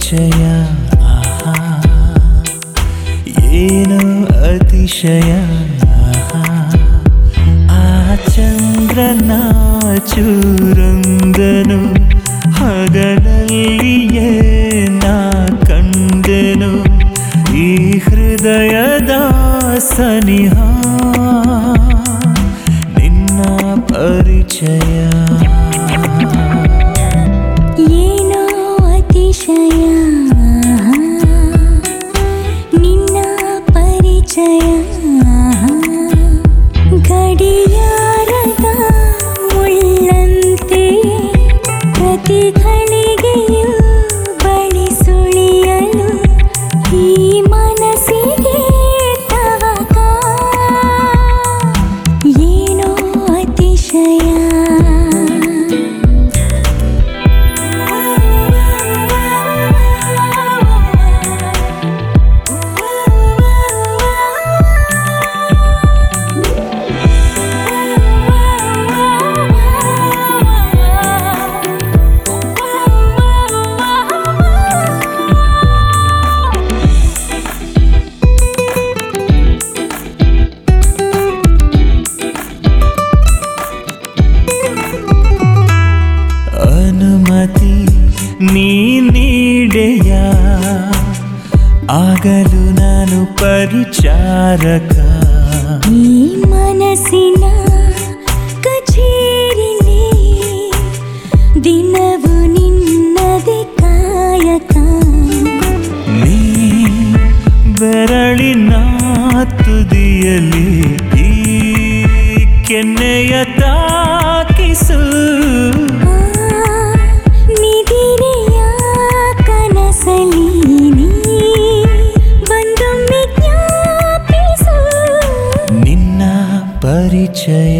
ಪರಿಚಯ ಏನು ಅತಿಶಯ ಆ ಚಂದ್ರನ ಚೂರೊಂದನು ಹಗಲಲ್ಲಿಯೇ ನಾ ಕಂಡೆನು ಈ ಹೃದಯದ ಸನಿಹ ನಿನ್ನ ಪರಿಚಯ ಏನೋ ಅತಿಶಯ ನಿನ್ನ ಪರಿಚಯ ಗಡಿಯಾರದ ಮುಳ್ಳಂತೆ ಪ್ರತಿ ಘಳಿಗೆಯೂ ಬಳಿ ಸುಳಿಯಲು ಈ ಮನಸ್ಸಿಗೆ ತವಕ ಏನೋ ಅತಿಶಯ ಅನುಮತಿ ನೀ ನೀಡೆಯ ಆಗಲು ನಾನು ಪರಿಚಾರಕ ಈ ಮನಸ್ಸಿನ ಕಚೇರಿಲಿ ದಿನವು ನಿನ್ನದೇ ಕಾಯಕ ನೀ ಬೆರಳಿನ ತುದಿಯಲ್ಲಿ ಈ ಕೆನ್ನೆಯ ತಾಕಿಸು ನಿದಿರೆಯ ಕನಸಲಿ ನೀ ಬಂದೊಮ್ಮೆ ಜ್ಞಾಪಿಸು ನಿನ್ನ ಪರಿಚಯ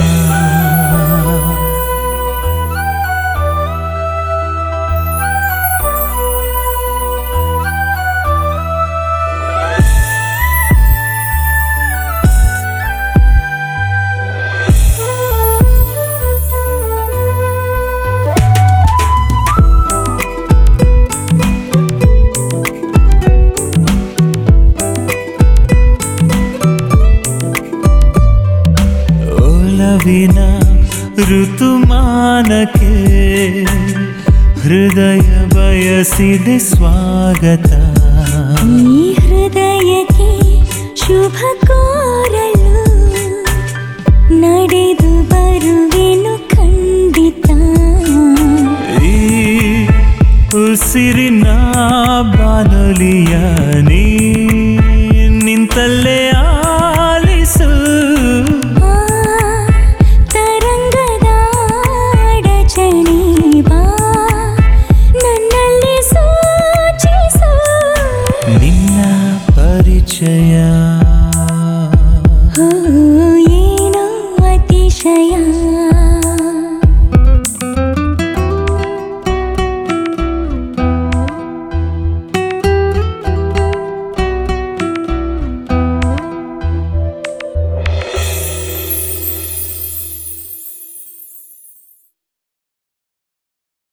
ಒಲವಿನ ಋತುಮಾನಕ್ಕೆ ಹೃದಯ ಬಯಸಿದೆ ಸ್ವಾಗತ ಈ ಹೃದಯಕ್ಕೆ ಶುಭ ಕೋರಲು ನಡೆದು ಬರುವೆನು ಖಂಡಿತ ಈ ಉಸಿರಿನ ಬಾನುಲಿಯ ನೀ ನಿಂತಲ್ಲೇ